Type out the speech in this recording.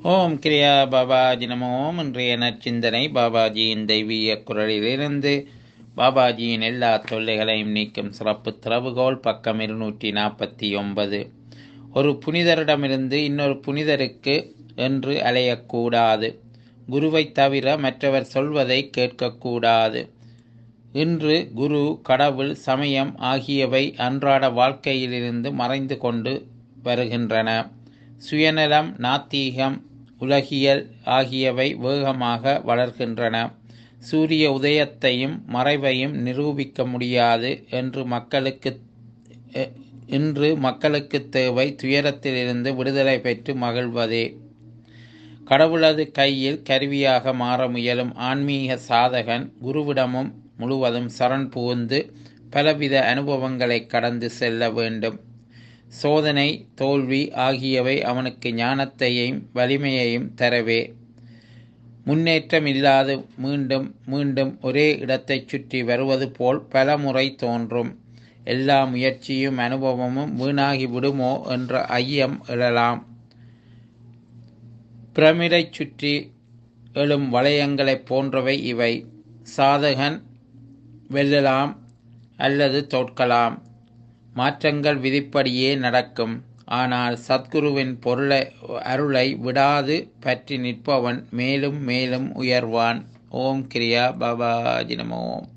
ஓம் கிரியா பாபாஜி நமோ. இன்றைய நற்சிந்தனை பாபாஜியின் தெய்வீக குரலிலிருந்து. பாபாஜியின் எல்லா தொல்லைகளையும் நீக்கும் சிறப்பு திறவுகோல், பக்கம் 249. ஒரு புனிதரிடமிருந்து இன்னொரு புனிதருக்கு என்று அலையக்கூடாது. குருவைத் தவிர மற்றவர் சொல்வதை கேட்கக்கூடாது. இன்று குரு, கடவுள், சமயம் ஆகியவை அன்றாட வாழ்க்கையிலிருந்து மறைந்து கொண்டு வருகின்றன. சுயநலம், நாத்திகம், உலகியல் ஆகியவை வேகமாக வளர்கின்றன. சூரிய உதயத்தையும் மறைவையும் நிரூபிக்க முடியாது இன்று மக்களுக்கு தேவை துயரத்திலிருந்து விடுதலை பெற்று மகிழ்வதே. கடவுளது கையில் கருவியாக மாற முயலும் ஆன்மீக சாதகன் குருவிடமும் முழுவதும் சரண் புகுந்து பலவித அனுபவங்களை கடந்து செல்ல வேண்டும். சோதனை, தோல்வி ஆகியவை அவனுக்கு ஞானத்தையும் வலிமையையும் தரவே. முன்னேற்றம் இல்லாது மீண்டும் மீண்டும் ஒரே இடத்தை சுற்றி வருவது போல் பல முறை தோன்றும். எல்லா முயற்சியும் அனுபவமும் வீணாகி விடுமோ என்ற ஐயம் எழலாம். பிரமிடை சுற்றி எழும் வளையங்களைப் போன்றவை இவை. சாதகன் வெல்லலாம் அல்லது தோற்கலாம். மாற்றங்கள் விதிப்படியே நடக்கும். ஆனால் சத்குருவின் அருளை விடாது பற்றி நிற்பவன் மேலும் மேலும் உயர்வான். ஓம் கிரியா பாபாஜி நமோ.